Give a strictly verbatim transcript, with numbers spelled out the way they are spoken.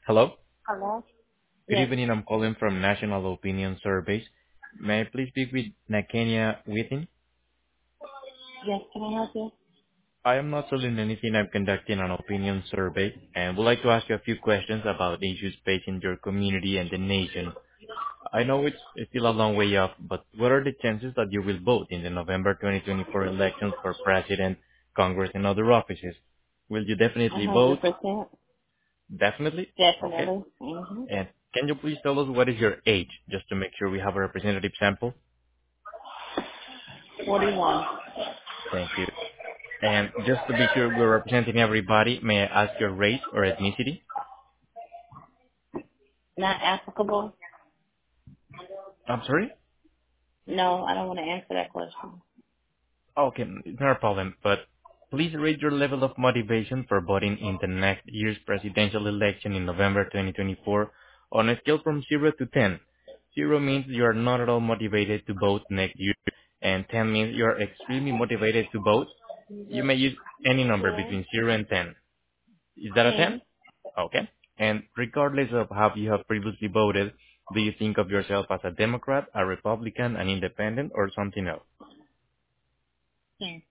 Hello. Hello? Good Yes. evening. I'm calling from National Opinion Surveys. May I please speak with Nakenya Within? Yes, can I help you? I am not selling anything. I'm conducting an opinion survey and would like to ask you a few questions about issues facing your community and the nation. I know it's it's still a long way off, but what are the chances that you will vote in the November twenty twenty-four elections for President, Congress, and other offices? Will you A definitely hundred vote? percent. Definitely? Okay. Definitely. Mm-hmm. And can you please tell us what is your age, just to make sure we have a representative sample? Forty-one. Thank you. And just to be sure we're representing everybody, may I ask your race or ethnicity? Not applicable? I'm sorry? No, I don't want to answer that question. Okay, not a problem, but please rate your level of motivation for voting in the next year's presidential election in November twenty twenty-four on a scale from zero to ten. zero means you are not at all motivated to vote next year, and ten means you are extremely motivated to vote. You may use any number Ten? between zero and ten. Is that a ten? Ten? Okay. And regardless of how you have previously voted, do you think of yourself as a Democrat, a Republican, an independent, or something else? Ten.